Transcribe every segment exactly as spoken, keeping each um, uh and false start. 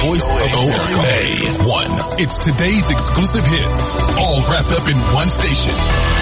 voice of America. A one. It's today's exclusive hits, all wrapped up in one station.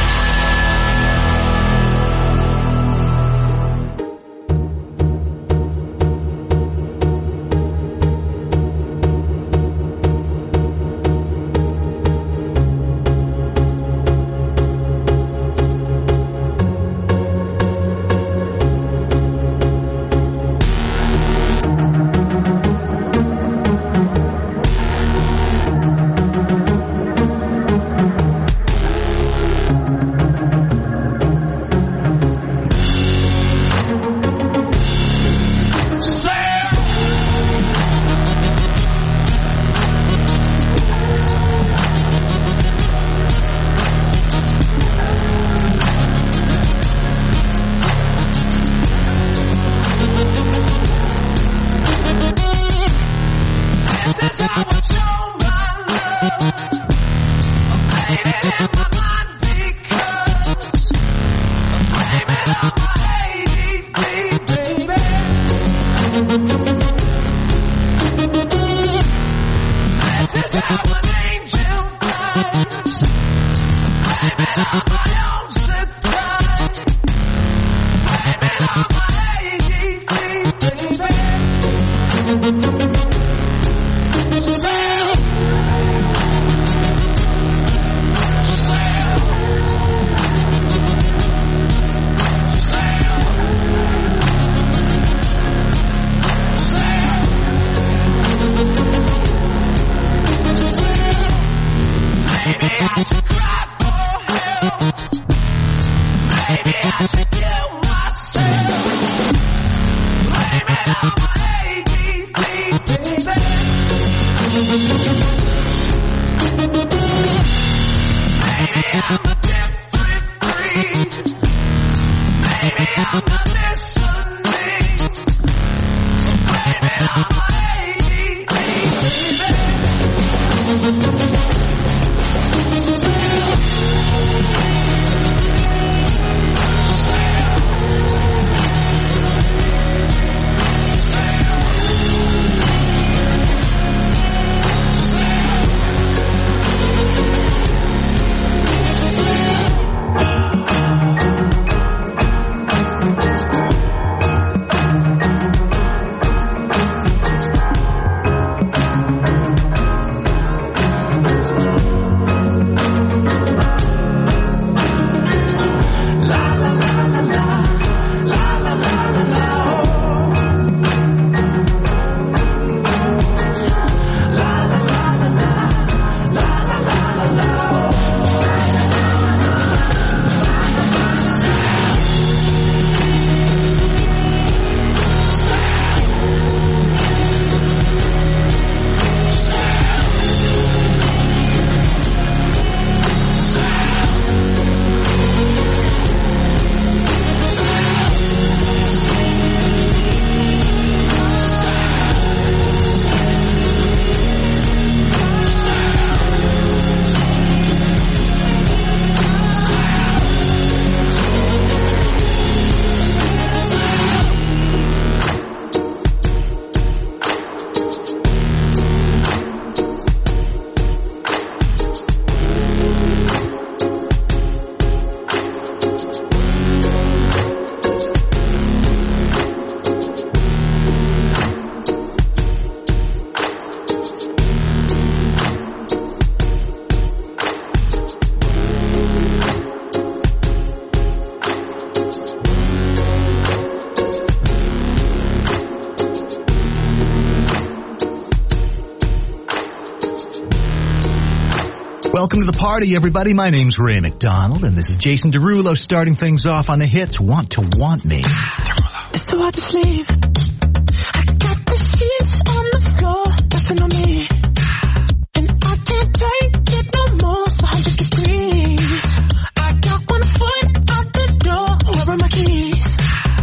Welcome to the party, everybody. My name's Ray McDonald, and this is Jason Derulo starting things off on the hits Want to Want Me. It's too hard to sleep. I got the sheets on the floor, nothing on me. And I can't take it no more, it's one hundred degrees. I got one foot out the door, where are my keys?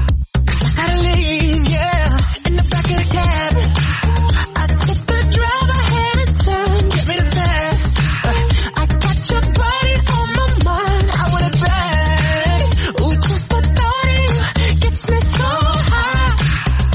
I gotta leave, yeah, in the back of the cab. I took the drive ahead and turn, get me the fast. I got your body on my mind, I want it back. Ooh, just the thought of you gets me so high.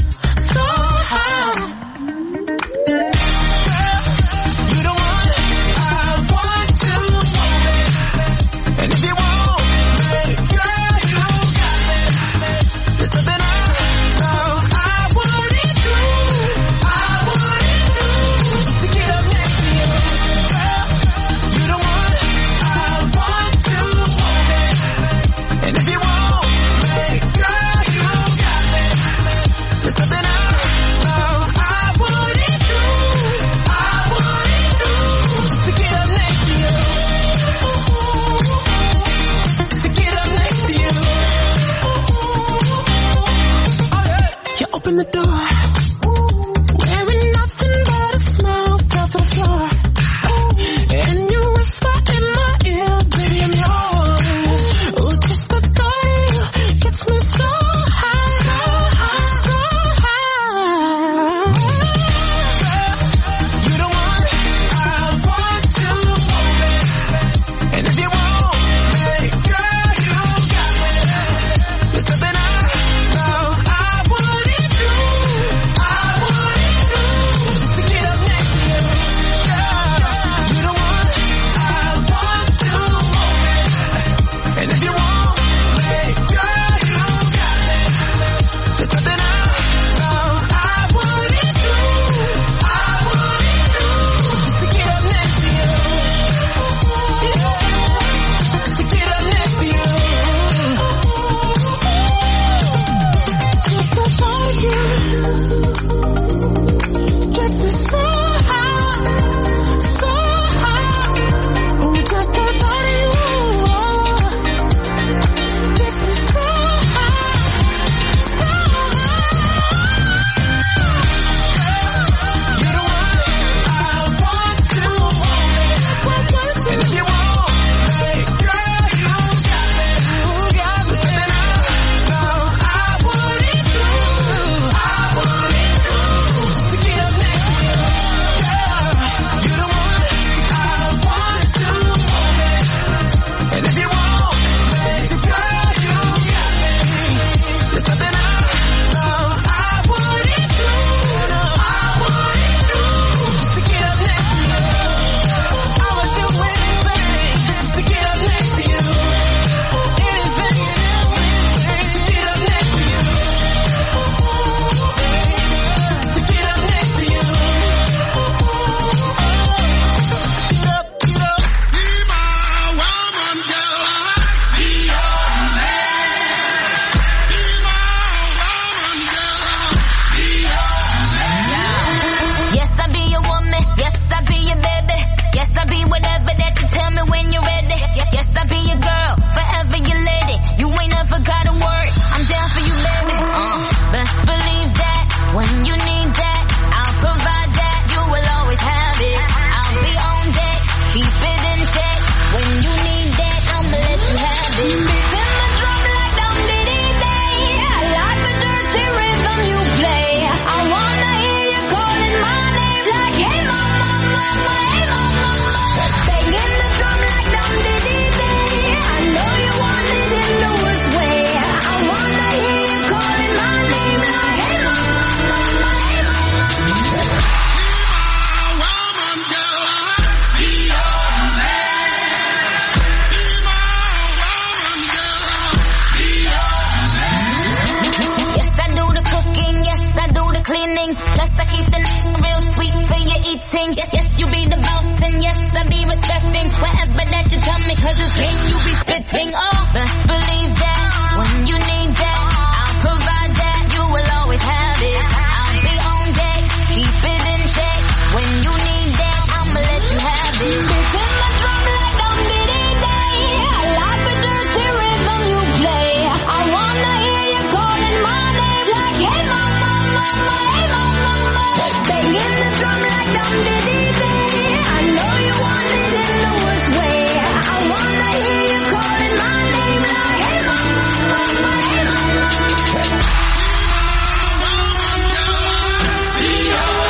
the door. Wearing nothing but a smile, fell to the floor. And you whisper in my ear, baby, I'm yours. Ooh, just the thought of you gets me so high, so high, so high. Girl, you the one I want to hold me. And if you want me, girl, you got me. There's something I know I wouldn't do, I wouldn't do, just to get up next to you. Girl, you the one I want to hold me. And if you want me, girl, you got me. There's something I know I wouldn't do, I wouldn't do, just to get up next to you. Yeah, just to get up next to you. Just the thought of you gets me so high, so high. Ooh, just the thought of you gets me so high, so high. You're the one I want to hold me. And if you want me, girl, you got me. You got me. Something I know I wouldn't do, I wouldn't do, just to get up next to you. Girl, you're the one I want to hold me. And if you want me, girl, you got me. There's something I know I wouldn't do, no, I wouldn't do, just to get up next to you. I would do anything just to get up next to you. Anything and everything to get up next to you. To get up next to you. Get up, get up. Be my woman, girl. Be your man. Be my woman, girl. Be your Yes, I be your woman. Yes, I be your baby. Yes, I be whatever that you tell me when you're ready. Yes, I be your girl, forever your lady. You ain't never got a word. I'm down for you, baby. Uh, best believe that when you need that, I'll provide that. You will always have it. I'll be on deck, keep it in check. When you need that, I'ma let you have it. Beating the drum like dum diddy day. I like the dirty rhythm you play. I wanna hear you calling my name like, hey mama, mama, hey mama, mama. Banging the drum like dum diddy day. I know you want it in the worst way. I wanna hear you calling my name like, hey mama, mama, hey mama. Be my woman, girl. Be your man. Be my woman, girl. Be your Yes, I do the cooking, yes, I do the cleaning. Plus, I keep the n- real sweet for your eating. Yes, yes, you be the boss, and yes, I be respecting whatever that you tell me, cause it's game you be spitting. Oh, best believe that when you need that, I'll provide that. You will always have it. I'll be on deck, keep it in check. When you need that, I'ma let you have it. Beating my drum like dum diddy day. I like the dirty rhythm you play. I wanna hear you calling my name like, hey mama, mama, hey mama, mama. Banging the drum like dum diddy day. I know you want it in the worst way. I wanna hear you calling my name like, hey mama, mama, hey mama. Be your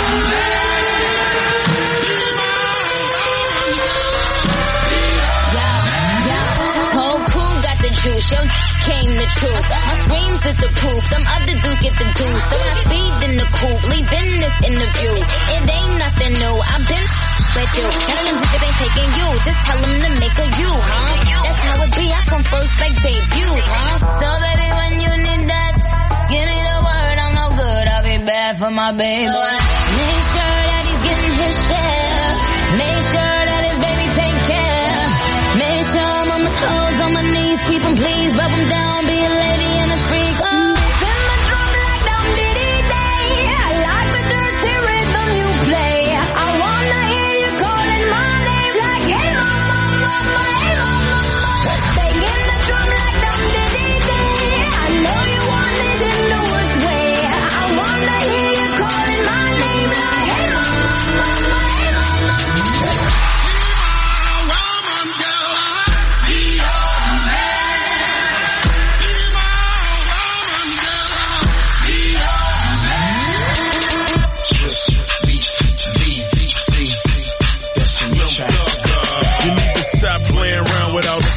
Whole crew got the juice, yo came the truth. My screams is the proof, some other dudes get the juice. So when I speed in the coupe, leaving this interview, it ain't nothing new. I've been with you, none of them niggas ain't taking you. Just tell them to make a you, huh? That's how it be, I come first like debut, huh? So baby, when you need that, give me the word, I'm no good, I'll be bad for my baby. Make sure that he's getting his share. Make sure that his baby take care. Make sure I'm on my toes, on my knees, keep him pleased, rub him down, be a lady and a freak. Oh. Send my drum like dum diddy day. I like the dirty rhythm you play. I wanna hear you calling my name like, hey mama, mama, hey mama, mama. Banging the drum like dum diddy day. I know you want it in the worst way. I wanna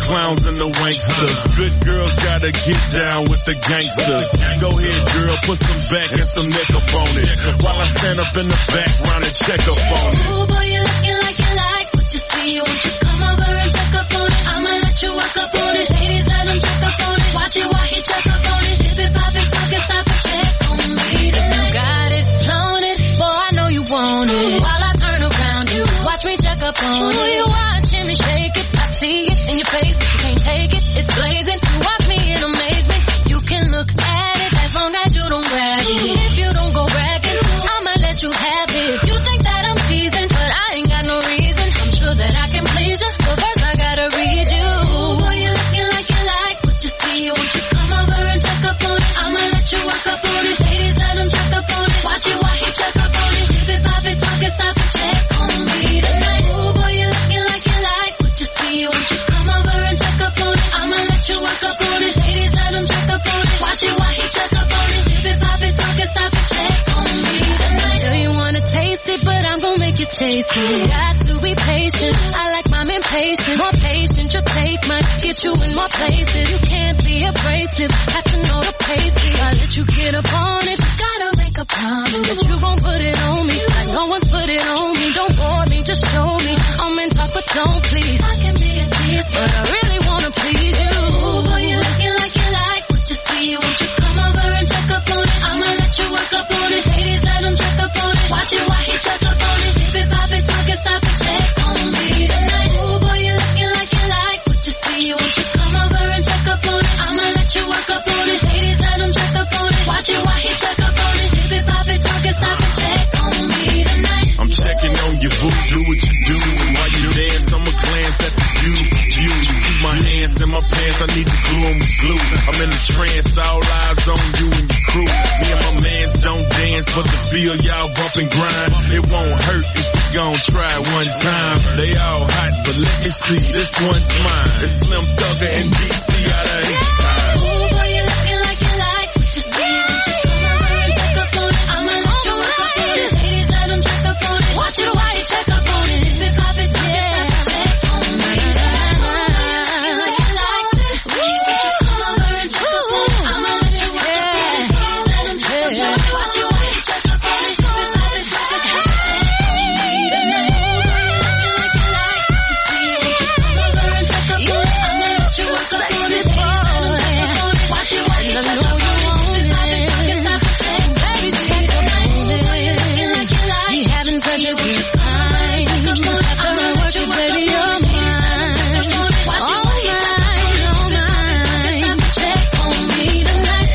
clowns and the wanksters. Good girls gotta get down with the gangsters. Go ahead, girl, put some back and some neck up on it. While I stand up in the background and check up on it. Ooh, boy, you looking like you like what you see. Won't you come over and check up on it? I'ma let you walk up on it. Ladies, let him check up on it. Watch it while he check up on it. Dip it, pop it, talk it, stop and check on me. If you got it, flown it, boy, I know you want it. While I turn around, you watch me check up on it. You watching me shake it, I see it in your face. You can't take it, it's blazing. You watch me in amazement. You can look at it as long as you don't grab it. If you don't go bragging, I'ma let you have it. You think that I'm teasing, but I ain't got no reason. I'm sure that I can please you, but first I gotta read you. Ooh, boy, you looking like you like what you see. Won't you come over and check up on it? I'ma let you walk up on it. Ladies, let him check up on it. Watch it while he check up on it. Dip it, pop it, talk it, stop and check on me tonight. Ooh, boy, you looking like you like what you see. Won't you come over and check up on it? I'ma let you walk up on it. Ladies, let him check up on it. Watch it while he check up on it. Dip it, pop it, talk it, stop and check on me tonight. Know you wanna taste it, but I'm gonna make you chase it. Got to be patient. I like mine impatient. More patient, your take might get you in more places. You can't be abrasive. Have to know the pace. I let you get up on it. Gotta make a promise that you gon' put it on me. Like no one's put it on me. Don't bore me, just show me. I'm in talk, but don't please. I can be a tease, but I really wanna please you. Ooh, boy, you looking like you like what you see. Won't you come over and check up on it? I'ma let you work up on it. Ladies, let him check up on it. Watch it while he check up on it. Dip it, pop it, talk it, stop and check on me tonight. Ooh, boy, you looking like you like what you see. Won't you come over and check up on it? I'ma let you work up on it. Ladies, let him check up on it. Watch it while he check up on it. Dip it, pop it, talk it, stop and check on me tonight. I'm checking on your boo, do what you do. While you dance, I'ma glance at the view. You, you keep my hands in my pants, I need to glue 'em with glue. I'm in the trance, all eyes on you and your crew. Me and my mans don't dance, but the feel y'all bump and grind. It won't hurt if we gon' try it one time. They all hot, but let me see, this one's mine. It's Slim Thugger and D C out of eight time. Ooh, boy, you looking like you like what you see. Won't you come over and check up on it? I'ma let you work up on it. Ladies, let him check up on it. Watch it while you check up on it. Dip it, pop it, talk it, stop and check on me tonight. Ooh, like you like what you see. Won't you come over and check up on it? I'ma let you work up on it. Ladies, let him check up on it. Watch it while you check up on it. Dip it, pop it, talk it, stop and check on me tonight. Ooh, like you like what you see. Won't you come over and check up on it? I'ma let you work up on it. Ladies, let him check up on it. Watch it while you check up on it. Dip it, pop it, talk it, stop and check on me tonight. Ooh, like you like You having such a good time. After I work it, baby, you're mine. All mine, all mine. check on me tonight.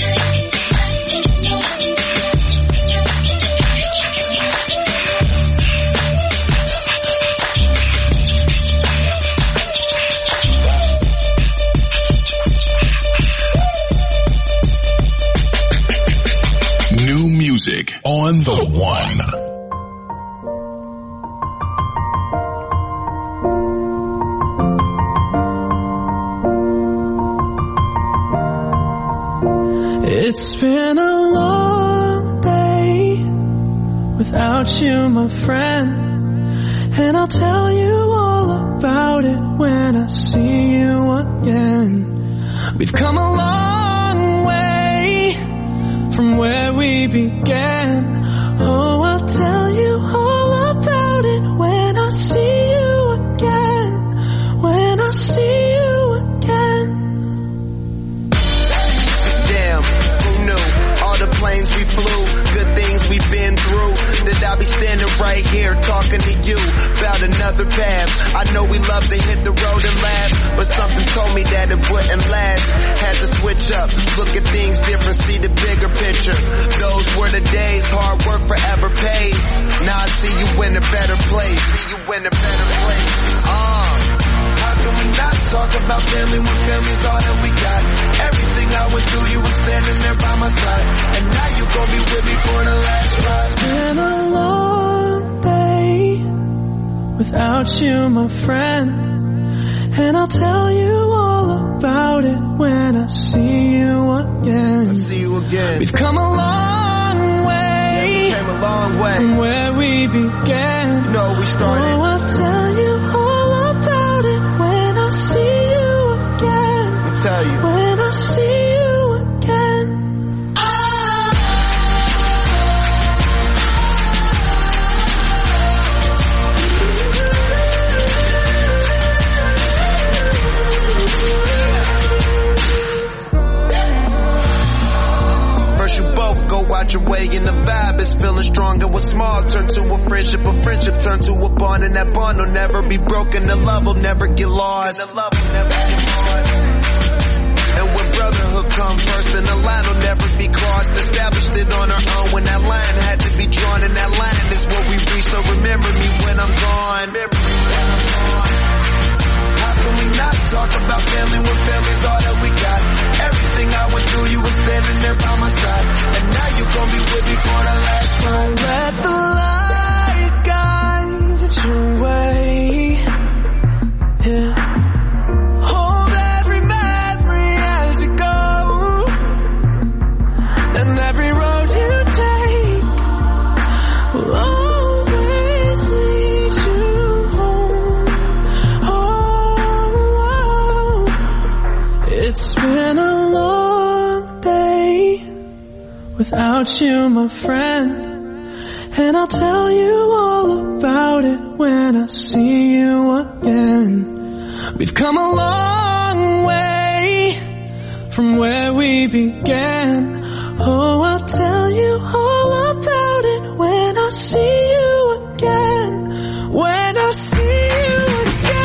New music on the one. It's been a long day without you, my friend, and I'll tell you all about it when I see you again. We've come a long way from where we began. Oh, I'll tell you all about it when I see you again, when I see you again. Damn, who knew? All the planes we flew, good things we've been through, that I'll be standing right here talking to you about another path. I know we love to hit the road and laugh, but something told me that it wouldn't last. Had to switch up, look at things different, see the bigger picture. Those were the days, hard work forever pays. Now I see you in a better place, see you in a better place. Ah. How can we not talk about family when family's all that we got? Everything I went through, you were standing there by my side, and now you gon' be with me for the last ride. It's been a long day without you, my friend, and I'll tell you all about it when I see you again. I see you again. We've come a long way, yeah, we came a long way from where we began. You know we started. Oh, I'll tell you all about it when I see you feeling strong and what's small turn to a friendship, a friendship turn to a bond, and that bond will never be broken, the love will never get lost. And when brotherhood come first, then the line will never be crossed. Established it on our own when that line had to be drawn, and that line is what we reach, so remember me when I'm gone. How can we not talk about family when family's all that we got? Everything I went through, you were standing there by my side, and now you gon' be with me for the last time. Let the light guide your way. Yeah. Hold every memory as you go, and every road you take will always lead you home. Oh, it's been a long day without you, my friend, and I'll tell you all about it when I see you again. We've come a long way from where we began. Oh, I'll tell you all about it when I see you again. When I see you again.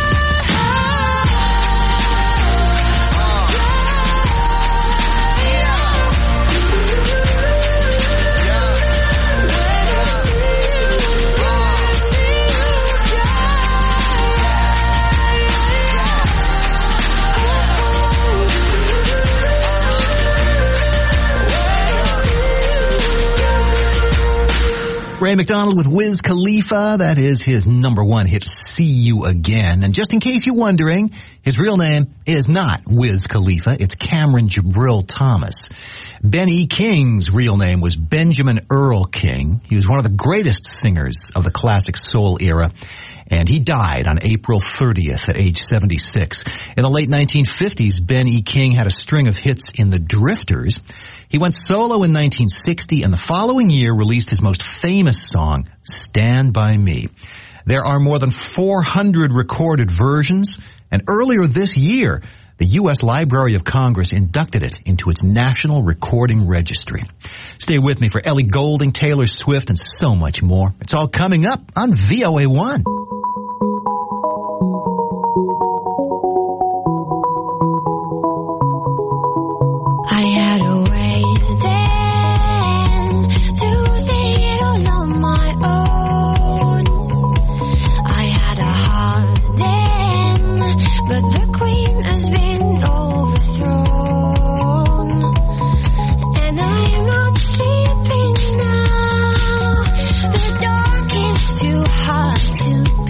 Ray McDonald with Wiz Khalifa. That is his number one hit, See You Again. And just in case you're wondering, his real name is not Wiz Khalifa. It's Cameron Jabril Thomas. Ben E. King's real name was Benjamin Earl King. He was one of the greatest singers of the classic soul era, and he died on April thirtieth at age seventy-six. In the late nineteen fifties, Ben E. King had a string of hits in the Drifters. He went solo in nineteen sixty, and the following year released his most famous song, Stand By Me. There are more than four hundred recorded versions, and earlier this year, the U S Library of Congress inducted it into its National Recording Registry. Stay with me for Ellie Goulding, Taylor Swift, and so much more. It's all coming up on V O A one. I had a way then, losing it all on my own. I had a heart then, but the queen has been overthrown. And I am not sleeping now, the dark is too hard to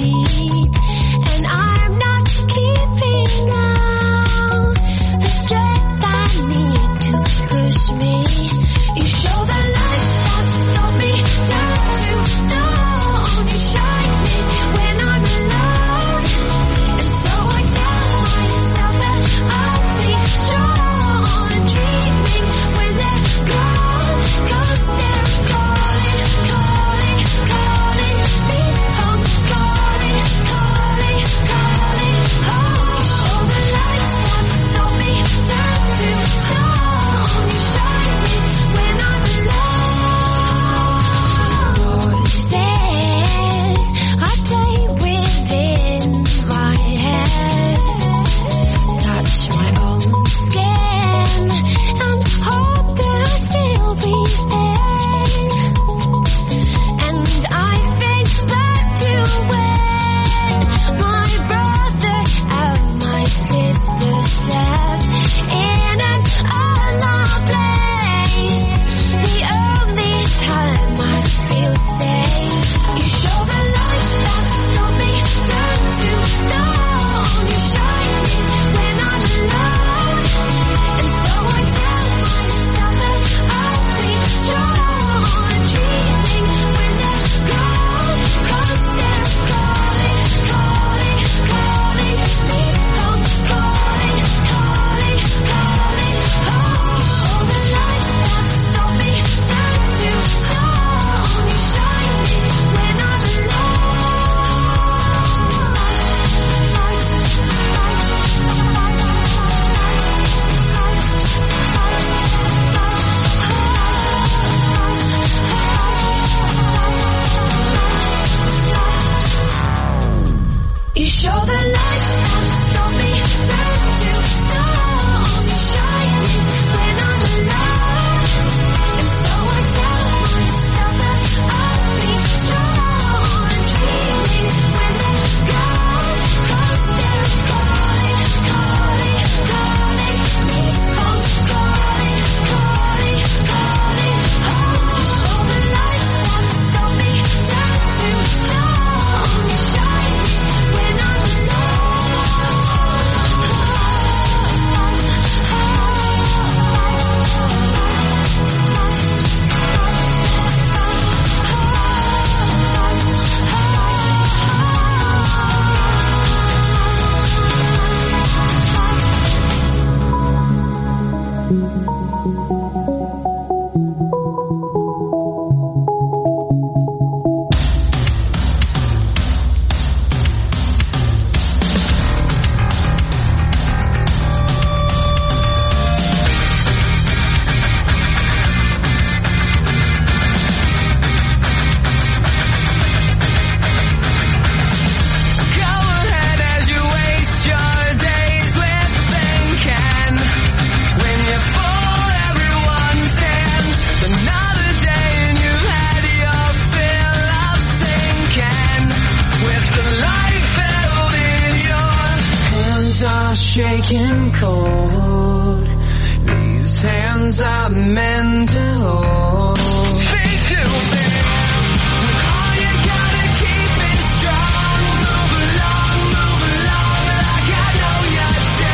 shaking cold. These hands are meant to hold. Stay tuned, man. When all you gotta keep is strong. Move along, move along like I know you do.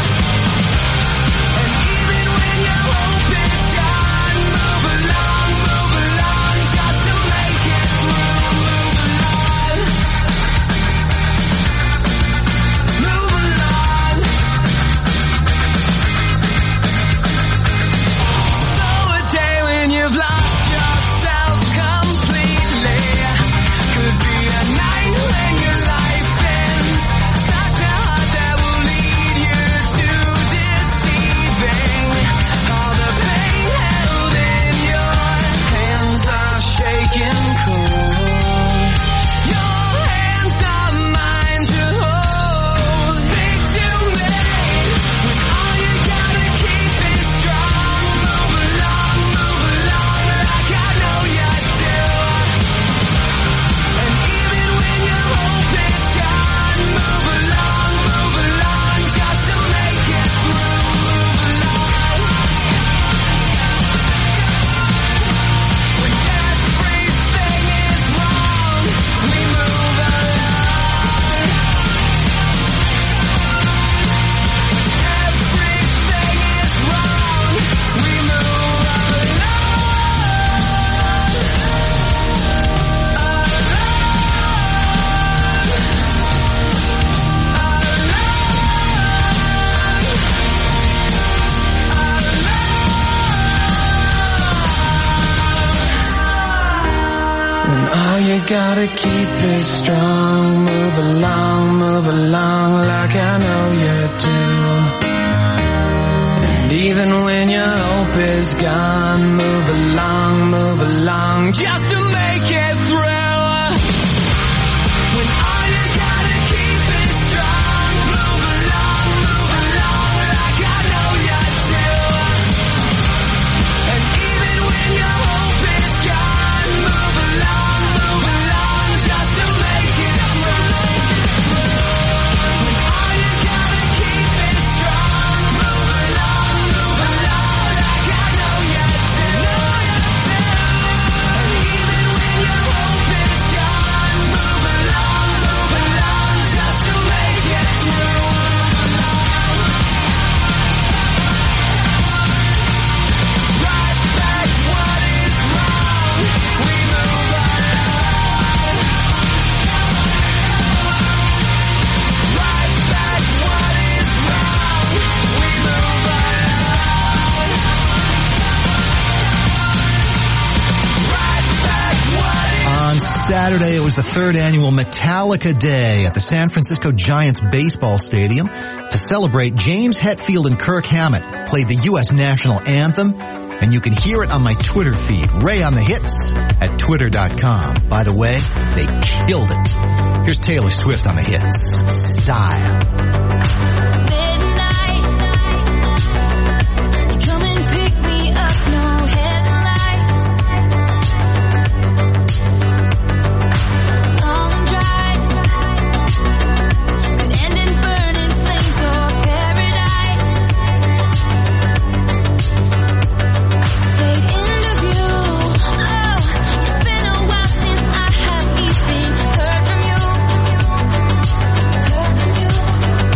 And even when your hope is gone, move along, move along just to make it through. Move along. So a day when you've lost yourself completely could be a night when your life ends. Such a heart that will lead you to deceiving. All the pain held in your hands are shaking cold. Your hands are mine to hold. Speak to me when all you gotta keep is strong. Move along, move along like I know you do. And even when your hope is gone, move along, move along just to make it through. Move along. When everything is wrong, we move along. Everything is wrong, we move When all you gotta keep is strong, move along, move along like I know you do. And even when your hope is gone, move along, move along just to make it through. When all you gotta keep is strong, move along, move along like I know you do. And even when your hope is gone, move along, move along just to make it through. When all you gotta keep is strong, move along, move along like I know you do. And even when your hope is gone, move along, move along just to make it through. Right back what is wrong, we move along. Right back what is wrong, we move along. Right back what is On Saturday, it was the third annual Metallica Day at the San Francisco Giants baseball stadium. To celebrate, James Hetfield and Kirk Hammett played the U S national anthem, and you can hear it on my Twitter feed, Ray on the Hits at twitter dot com. By the way, they killed it. Here's Taylor Swift on the Hits. Style. Midnight, you come and pick me up, no headlights. Long drive could end in burning flames or paradise. Fade into view. Oh, it's been a while since I have even heard from you. Heard from you.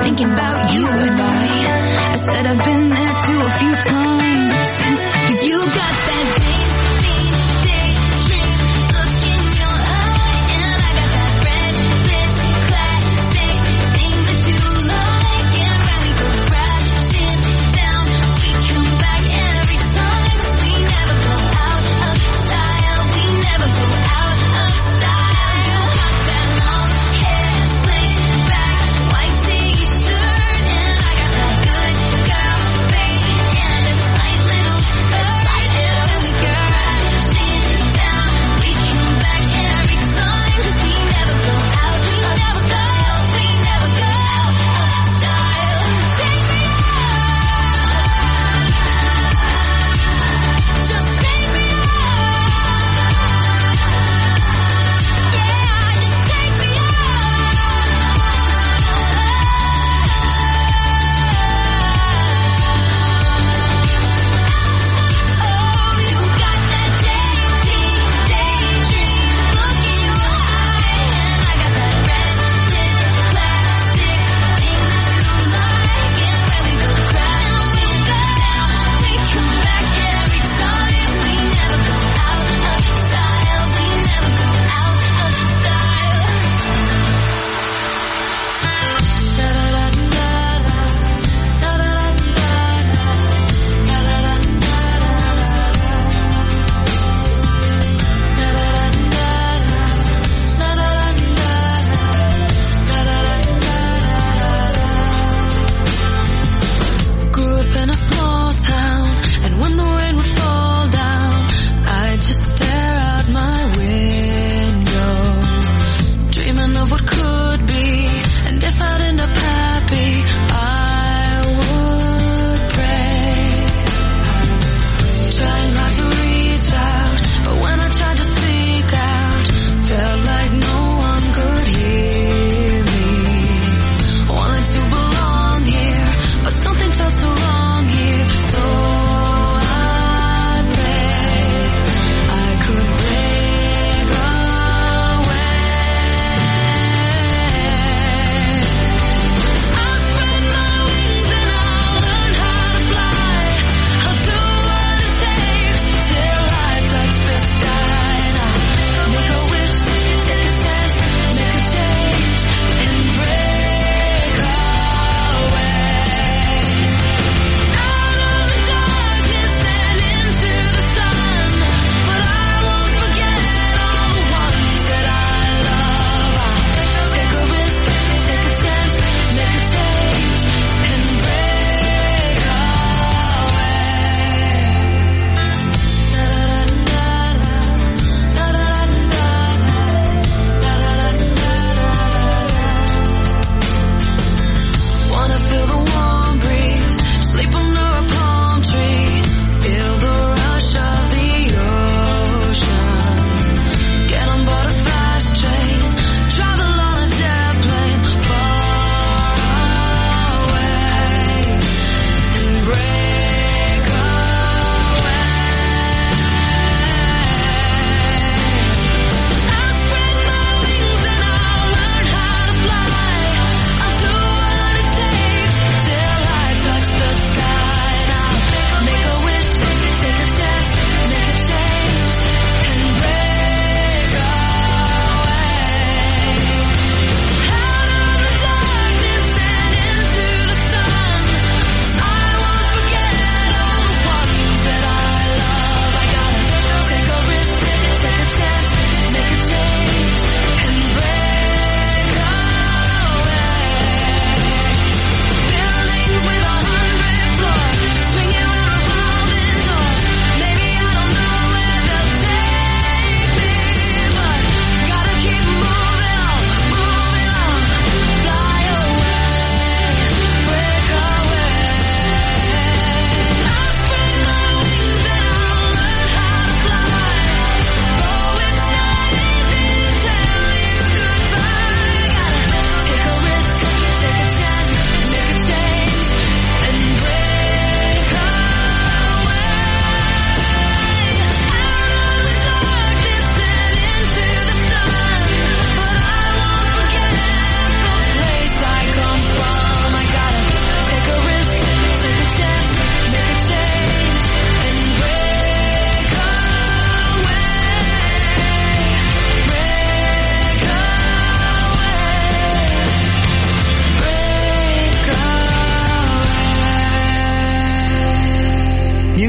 thinking about you and I. I said I've been there too a few times. Cause you got that James Dean daydream look in your eye, and I got that red lip classic thing that you like. And when we go crashing down, we come back every time. 'Cause we never go out of style. We never go out of style. You got that long hair slicked back, white t-shirt, and I got that good girl face and a tight little skirt. And when we girl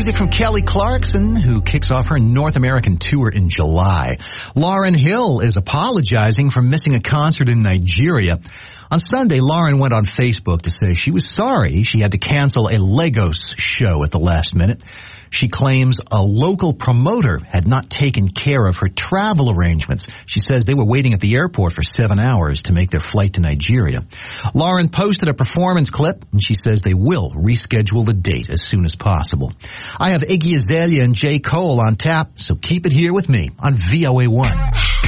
music from Kelly Clarkson, who kicks off her North American tour in July. Lauryn Hill is apologizing for missing a concert in Nigeria. On Sunday, Lauryn went on Facebook to say she was sorry she had to cancel a Lagos show at the last minute. She claims a local promoter had not taken care of her travel arrangements. She says they were waiting at the airport for seven hours to make their flight to Nigeria. Lauryn posted a performance clip, and she says they will reschedule the date as soon as possible. I have Iggy Azalea and J. Cole on tap, so keep it here with me on V O A one.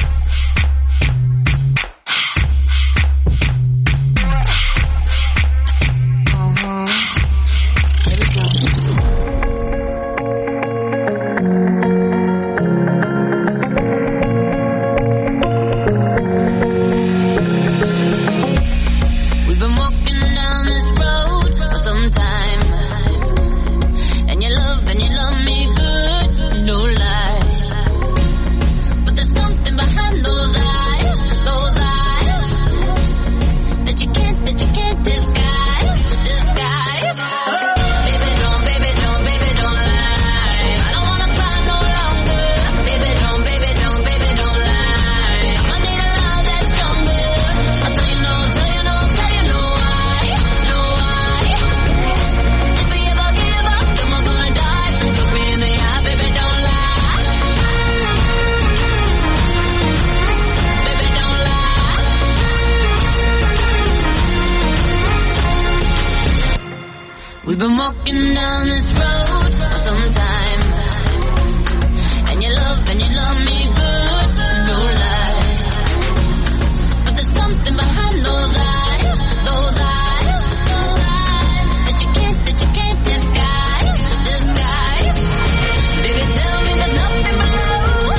We've been walking down this road for some time, and you love, and you love me good, no lie. But there's something behind those eyes, those eyes, those eyes, that you can't, that you can't disguise, disguise. Baby, tell me there's nothing below.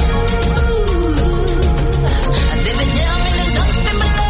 Baby, tell me there's nothing below.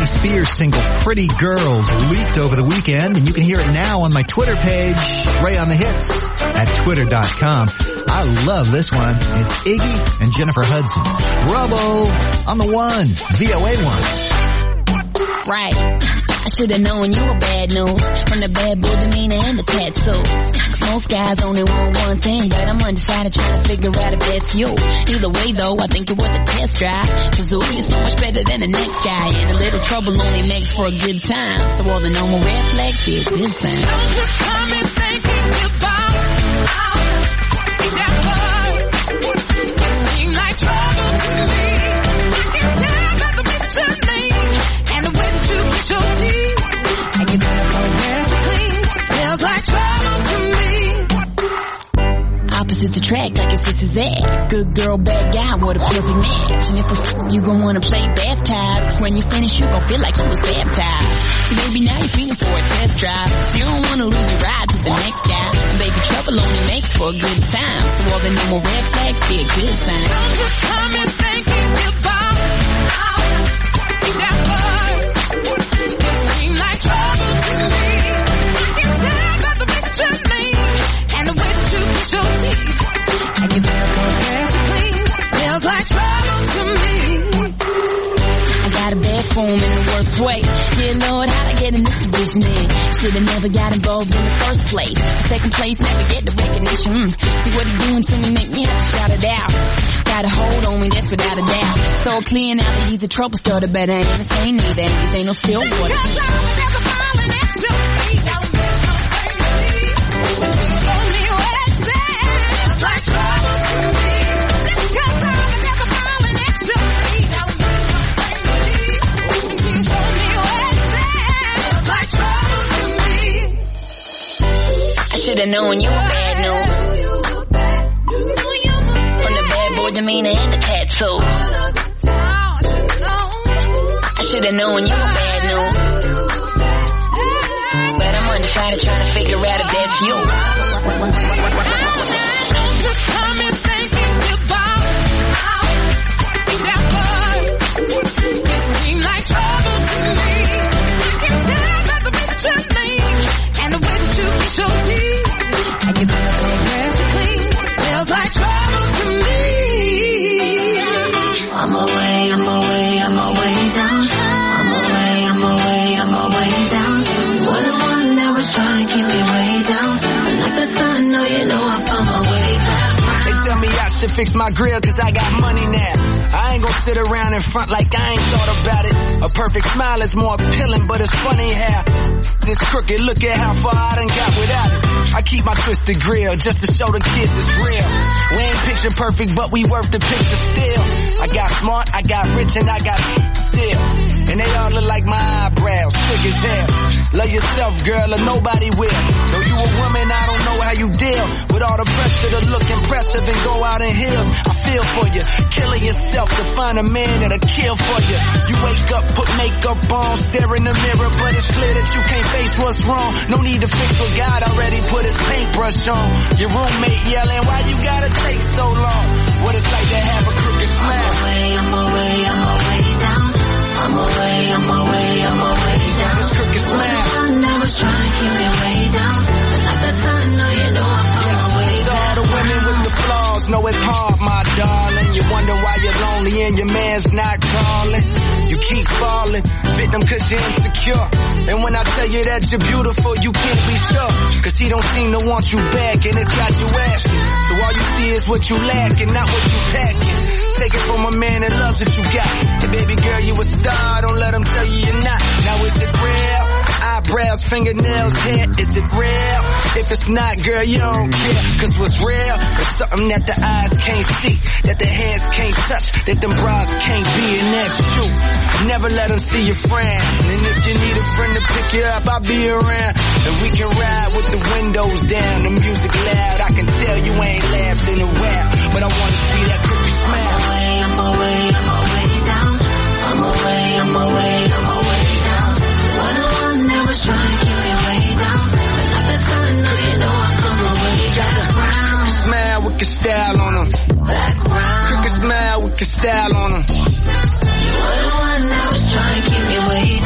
Britney Spears single Pretty Girls leaked over the weekend, and you can hear it now on my Twitter page, Ray on the Hits, at twitter dot com. I love this one. It's Iggy and Jennifer Hudson. Trouble on the one, V O A one. Right. I should've known you were bad news from the bad boy demeanor and the tattoos. Cause most guys only want one thing, but I'm undecided trying to figure out if that's you. Either way though, I think it was a test drive. Cause ooh, you're so much better than the next guy, and a little trouble only makes for a good time. So all the normal red flags is good sign. Don't you come and thinking about that word. It seems like trouble to me. I can tell by the way that your name and the way that you kiss your teeth. I can tell by the way you clean. Smells like trouble to me. Opposites attract, I guess this is that. Good girl, bad guy, what a perfect match. And if a f- you gon' wanna play baptized, cause when you finish you gon' feel like you was baptized. So baby, now you're feeling for a test drive, so you don't wanna lose your ride to the next guy. And baby, trouble only makes for a good time, so all the normal red flags be a good sign. Don't you come and thinking about that word. It seems like trouble to me. I can tell by the way that your name and the way that you kiss your teeth. I can tell by the way you clean. Smells like trouble to me. I got a bad form in the worst way. Dear Lord, how'd I get in this position in? Should've never got involved in the first place. Second place, never get the recognition. Mm. See what he doing to me, make me have to shout it out. Got a hold on me, that's without a doubt. So clear now that he's a trouble starter, but I ain't the same neither. And these ain't no still water. Because I was never falling at your feet. Don't make no fame to me. Until you show me where it's at. Smells like trouble to me. Because I was never falling at your feet. Don't make no fame to me. Until you show me where it's at. Smells like trouble to me. I should've known you were bad news from the bad boy demeanor and the tattoos. I should've known you were bad news, but I'm undecided trying to figure out if that's you. Don't you come and thinking about that word. It seems like trouble to me. I can tell by the way that your name and the way that you kiss your teeth. I can tell by the way you clean. Smells like trouble to me. I'm away, I'm away, I'm away down. I'm away, I'm away, I'm away down. You're the one that was trying to keep me way down. But like the sun, no, you know I found my way back. They tell me I should fix my grill cause I got money now. I ain't gon' sit around in front like I ain't thought about it. A perfect smile is more appealing, but it's funny how this crooked, look at how far I done got without it. I keep my twisted grill just to show the kids it's real. We ain't picture perfect, but we worth the picture still. I got smart, I got rich, and I got still. And they all look like my eyebrows, sick as hell. Love yourself, girl, or nobody will. Though you a woman, I don't know how you deal with all the pressure to look impressive and go out in heels. I feel for you, killing yourself to find a man that'll kill for you. You wake up, put makeup on, stare in the mirror, but it's clear that you can't face what's wrong. No need to fix what God already put his paintbrush on. Your roommate yelling, why you gotta take so long? What it's like to have a crooked smile. I'm away, I'm away, I'm away down. I'm away, I'm away, I'm away down. This crooked smile. I never try to keep me way down. But like the sun, no, you know I found my way back. All the women with the flaws know it's hard, my darling. You wonder why you're lonely and your man's not calling. You keep falling, victim cause you're insecure. And when I tell you that you're beautiful, you can't be sure. Cause he don't seem to want you back and it's got you asking. So all you see is what you lack and not what you packing. Take it from a man that loves what you got. Hey baby girl, you a star, don't let him tell you you're not. Now is it real? Eyebrows, fingernails, hair, is it real? If it's not, girl, you don't care. Cause what's real is something that the eyes can't see, that the hands can't touch, that them bras can't be, and that's true. Never let them see your friend. And if you need a friend to pick you up, I'll be around. And we can ride with the windows down, the music loud. I can tell you ain't laughed in a while, but I wanna see that crooked smile. I'm away, I'm away down. I'm away, I'm away, I'm away down. What the one that was trying to keep me way down. But like the sun, no, you know I come away back round. Crooked smile with your style on them. Back round. Crooked smile with your style on them. You were the one that was trying to keep me way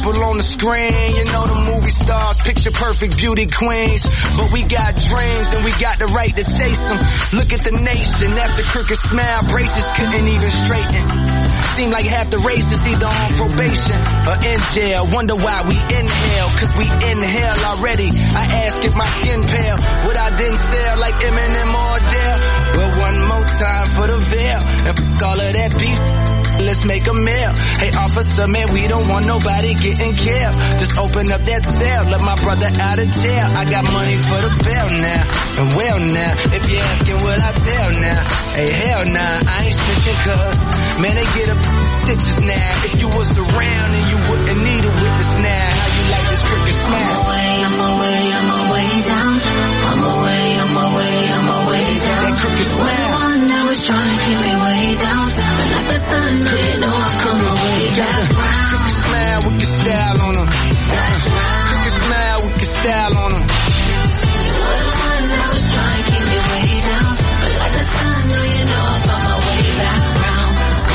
people on the screen. You know the movie stars, picture perfect beauty queens. But we got dreams and we got the right to chase them. Look at the nation, that's a crooked smile. Braces couldn't even straighten. Seem like half the race is either on probation or in jail. Wonder why we inhale, cause we inhale already. I ask if my skin pale, would I then sell like Eminem or Adele? Well, one more time for the veil, and fuck all of that beef, let's make a meal. Hey officer, man, we don't want nobody getting killed. Just open up that cell, let my brother out of jail. I got money for the bail now, and well now, if you're asking will I tell now? Hey hell nah, I ain't snitching cause, man they get up stitches now. If you was around and you wouldn't need a witness now. How you like this crooked smile? I'm away, I'm away, I'm away down. I'm away, I'm away, I'm away down. That crooked smile. One that was trying to keep me way down. But like the sun, you know I come away back round. Crooked smile with your style on them. Crooked smile with your style on them. You were the one that was trying to keep me way down. But like the sun, you know I found my way back round.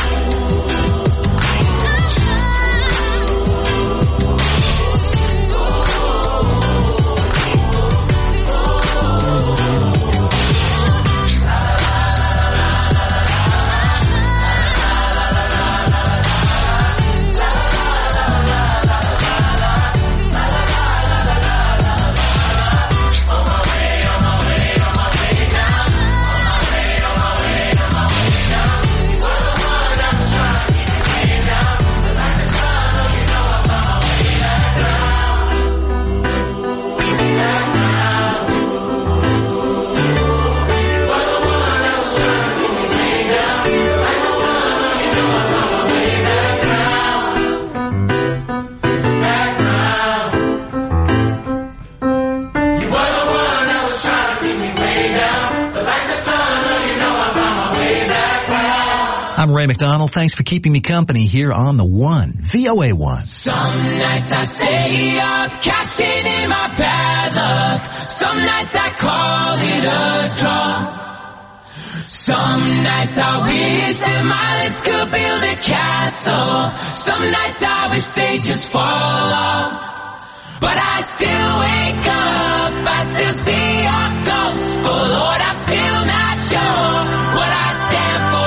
Ray McDonald, thanks for keeping me company here on the One, V O A one. Some nights I stay up, cashing in my bad luck. Some nights I call it a draw. Some nights I wish that my lips could build a castle. Some nights I wish they just fall off. But I still wake up, I still see your ghost. For Lord, I'm still not sure what I stand for.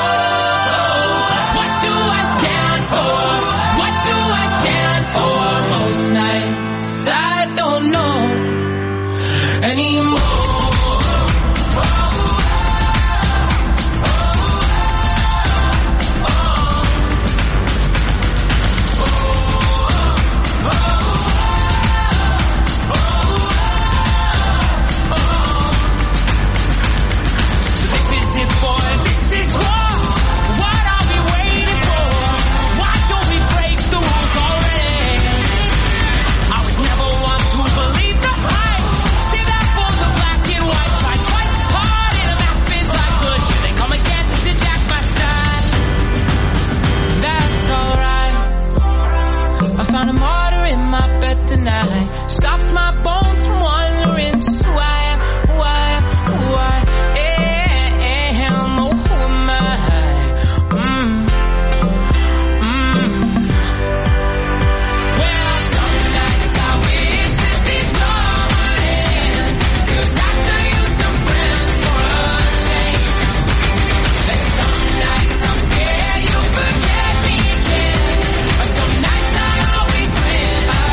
Stops my bones from wandering to who I am, who I am, who I am. Oh, who am I? Mm. Mm. Well, some nights I wish that this all would end, 'cause I could use some friends for a change. And some nights I'm scared you'll forget me again, but some nights I always win.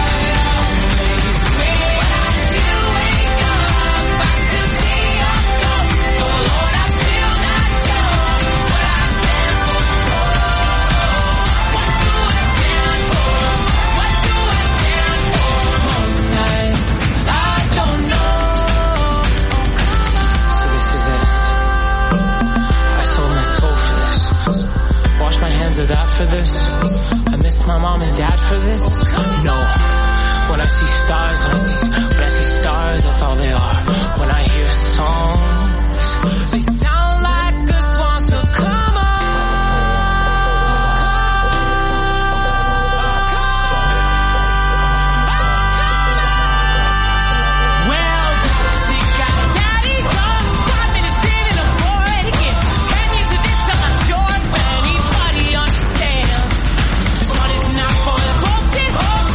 That for this? I miss my mom and dad for this? No. When I see stars, when I see, when I see stars, that's all they are. When I hear songs, they sound like a swan, so come on. Well, see, got daddy gone, five minutes in and I'm already in. Ten years of this, I'm not sure when anybody understands. This one is not for the broken heart.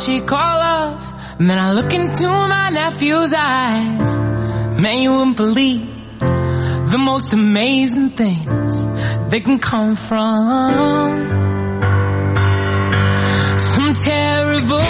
she call off. And then I look into my nephew's eyes. Man, you wouldn't believe the most amazing things they can come from some terrible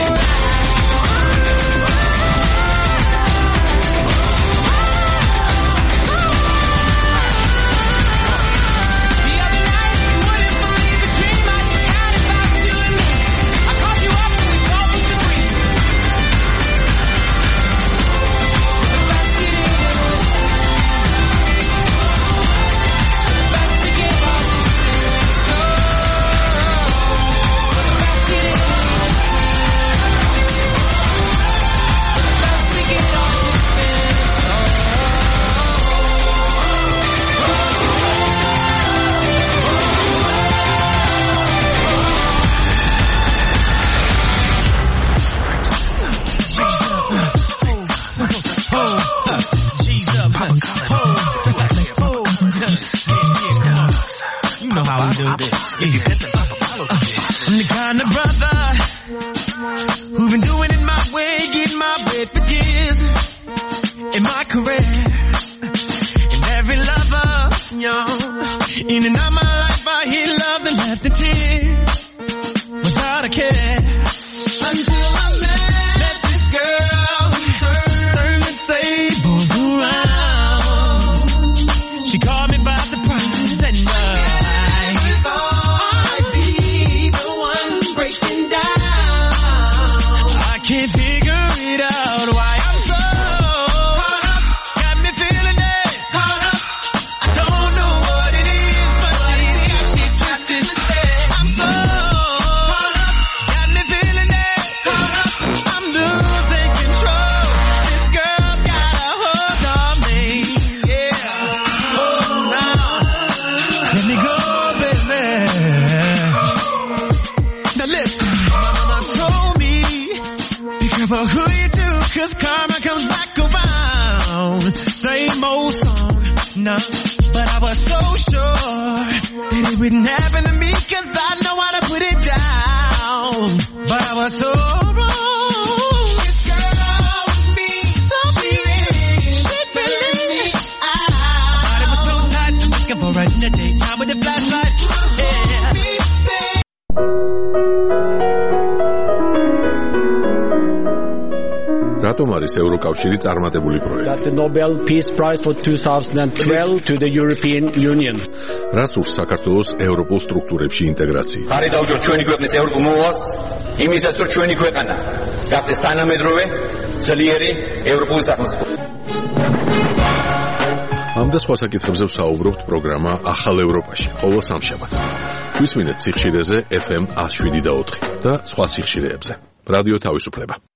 I'm the kind of brother who's been doing it my way, getting my bread for years in my career. And every lover, yo, in and out my life, I hear love and left the tears without a care. Until I met, met this girl, turn the tables around. She called me by surprise and uh, can't figure it out why I'm so caught up, got me feeling it, caught up. I don't know what it is, but she's got me twisted to say I'm so caught up, got me feeling it, caught up. I'm losing control. This girl's got a hold on me, yeah. Oh, now let me go, baby. Now listen, my mama told me, be careful who you do, cause karma comes back around. Same old song, no. But I was so sure that it wouldn't happen to me, cause I know how to put it down. But I was so wrong. This girl was me, so big, she feeling me. I, body was so tight, I'm looking for her in the daytime with the flashlight. Yeah. რატომ არის ევროკავშირი წარმატებული პროექტი? Got the Nobel Peace Prize for twenty twelve to the European Union. რას ურს საქართველოს ევროპულ სტრუქტურებში ინტეგრაცია? ხარი დაუჭირ ჩვენი ქვეყნის ევროპულ მოვალს, იმისაც რომ ჩვენი ქვეყანა გახდეს თანამედროვე, ძლიერი ევროპული სახელმწიფო. ამ და სხვა საკითხებზე ვსაუბრობთ პროგრამა ახალ ევროპაში, ყოველ სამშაბათს. გვისმინეთ სიხშირეზე ეფ ემ one oh seven და ოთხი და სხვა სიხშირეებზე. რადიო თავისუფლება.